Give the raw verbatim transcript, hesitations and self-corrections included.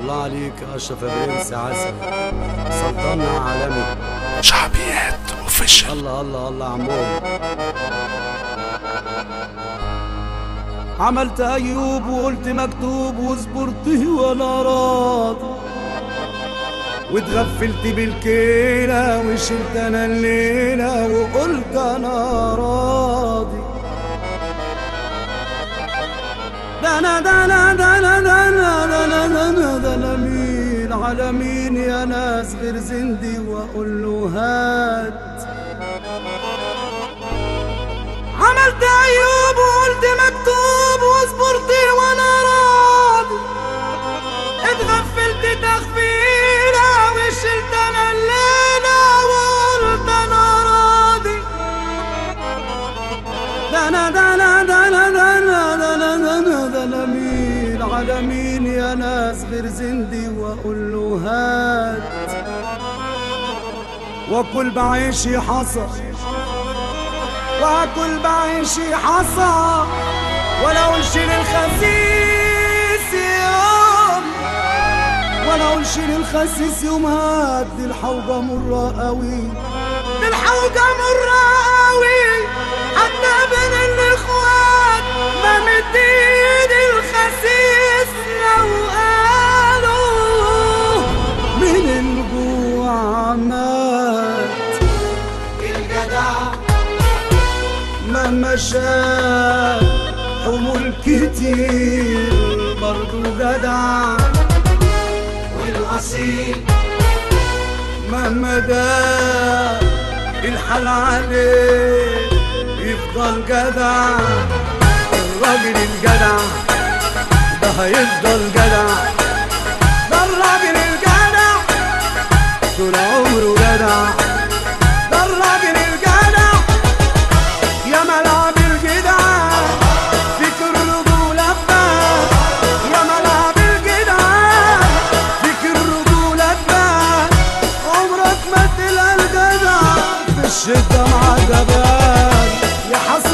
الله عليك يا اشرف يا برنس عسل، سلطنا عالمي شعبيات اوفيشال. الله الله الله عمو. عملت ايوب وقلت مكتوب وصبرت وانا راضي، واتغفلت بالكيلة وشلت انا الليلة وقلت انا راضي. ده انا ده انا ده انا ده انا ده انا ده انا ده انا مين على مين يا ناس غير زندي واقول له هات. عملت ايوب وقلت مكتوب وصبرت وانا راضي، اتغفلت تغفيله وشلت انا الليله وقلت انا راضي. ده انا ده انا ده انا ده انا ده انا ده انا ده انا مين على مين يا ناس غير زندي واقول له هات. واكل بعيشي حصى واكل بعيشي حصى، ولا اقولش للخسيس يوم ولا اقولش للخسيس يوم هات. دي الحوجة مرة قوي، دي الحوجة مرة قوي، حتى بين الاخوات ما مد ايد الخسيس لو قالوا من الجوع مات. الجدع مهما شاف حمول كتير برضو جدع، والاصيل مهما داب الحال عليه يفضل جدع. الراجل الجدع ده هيفضل جدع، ده الراجل الجدع طول عمره جدع، ده الراجل الجدع يا ملعب الجدعان فيك الرجولة تبان، يا ملعب الجدعان فيك الرجولة تبان. عمرك ما تلقى الجدع في الشدة مع جبان يا حسن